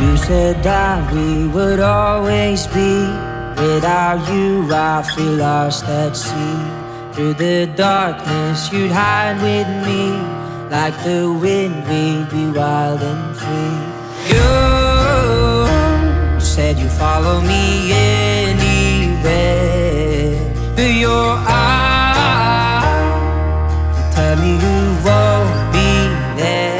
You said that we would always be. Without you I feel lost at sea. Through the darkness you'd hide with me. Like the wind we'd be wild and free. You said you'd follow me anywhere. Through your eyes you tell me you won't be there.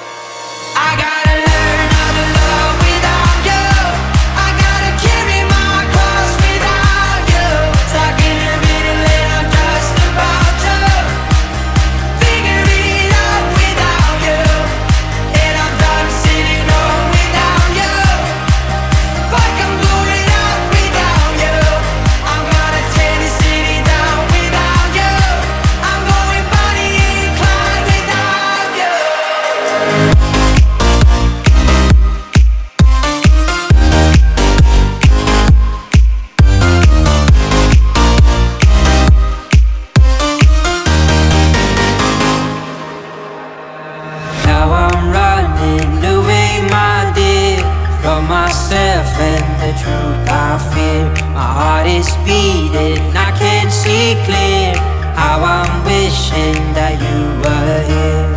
From myself and the truth I fear. My heart is beating, I can't see clear. How I'm wishing that you were here.